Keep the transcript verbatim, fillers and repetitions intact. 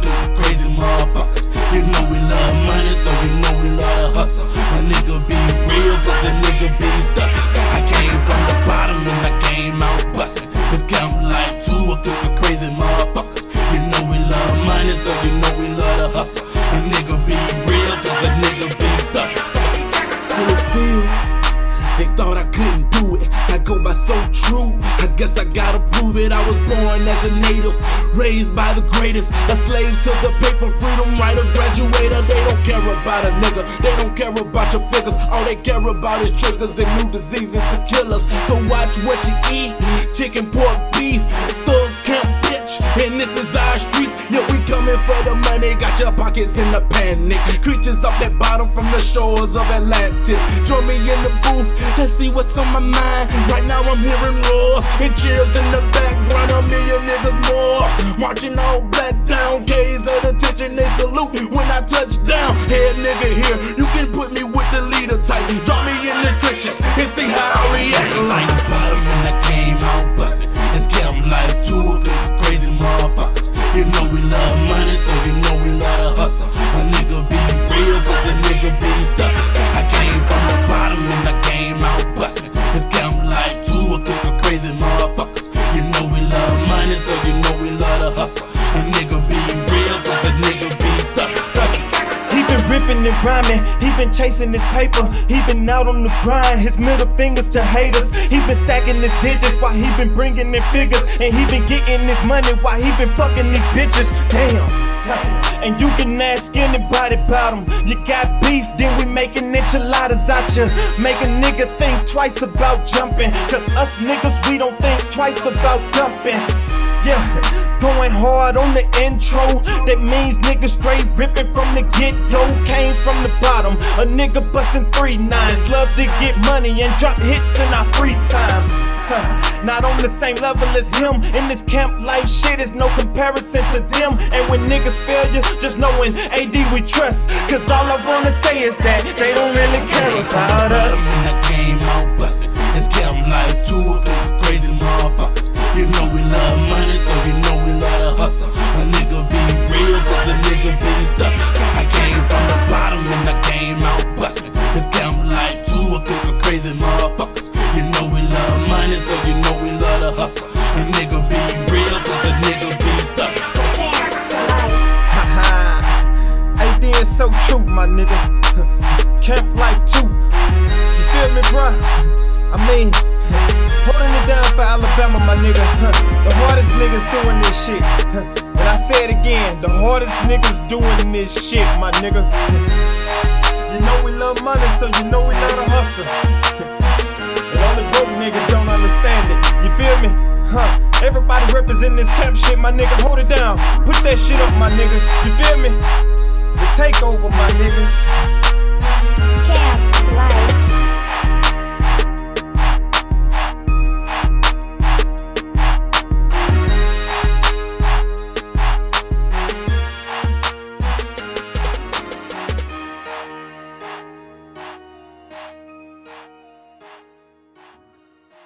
cooking crazy motherfuckers. You know we love money, so you know we love to hustle. A nigga be real, cause a nigga be thuggin'. I came from the bottom and I came out bustin'. It's Camp Life two, a cooking crazy motherfuckers. You know we love money, so you know we love to hustle. A nigga be real, cause a nigga be thuggin'. So it feels, they thought I couldn't do it. I go by so true, I guess I gotta prove it. I was born as a native, raised by the greatest, a slave to the paper, freedom writer, graduator. They don't care about a nigga, they don't care about your figures. All they care about is triggers and new diseases to kill us. So watch what you eat, chicken, pork, beef, thug camp bitch. And this is our streets, yeah, we coming for the money. Got your pockets in the panic, creatures up that bottom from the shores of Atlantis. Join me in the booth, let's see what's on my mind. Right now I'm hearing roars and cheers in the background. A million niggas more marching all black down. Gaze of attention, they salute when I touch down. Head nigga here, you can put me with the leader type. Drop me in the trenches and see how I react. Like the bottom when I came out bustin'. It's Camp Life two, the crazy motherfuckers. You know we love money, so you know we love to hustle. A nigga be real, cause a nigga be thuggin'. I came from the bottom and I came out bustin'. It's Camp Life two, a group of crazy motherfuckers. You know we love money, so you know we love to hustle. A nigga be real, cause a nigga be thuggin'. He been ripping and rhyming, he been chasing his paper, he been out on the grind, his middle fingers to haters. He been stacking his digits while he been bringing in figures, and he been getting his money while he been fucking these bitches. Damn. And you can ask anybody about him. You got beef, then we making enchiladas out ya. Make a nigga think twice about jumping, cause us niggas, we don't think twice about dumping. Yeah, going hard on the intro, that means niggas straight ripping from the get-go. Came from the bottom, a nigga bustin' three nines. Love to get money and drop hits in our free time. Huh. Not on the same level as him. In this Camp Life shit is no comparison to them. And when niggas fail you, just knowin' A D we trust. Cause all I wanna say is that they don't really care about us. When I came out bustin', it's Camp Life two, the crazy motherfuckers. You know we love money, so you know we love to hustle. A nigga be real, cause a nigga be thuggin'. I came from the bottom and I came out bustin'. It's Camp Life two, a group of crazy motherfuckers. You know we love money, so you know we love to hustle. A nigga be real, cause a nigga be thuggin'. Haha, A D is so true, my nigga. Camp Life two, you feel me, bruh? I mean, holding it down for Alabama, my nigga. The hardest niggas doing this shit. And I say it again, the hardest niggas doing this shit, my nigga. You know we love money, so you know we love to hustle. And all the broke niggas don't understand it. You feel me? Huh? Everybody representing this camp shit, my nigga. Hold it down. Put that shit up, my nigga. You feel me? The takeover, my nigga.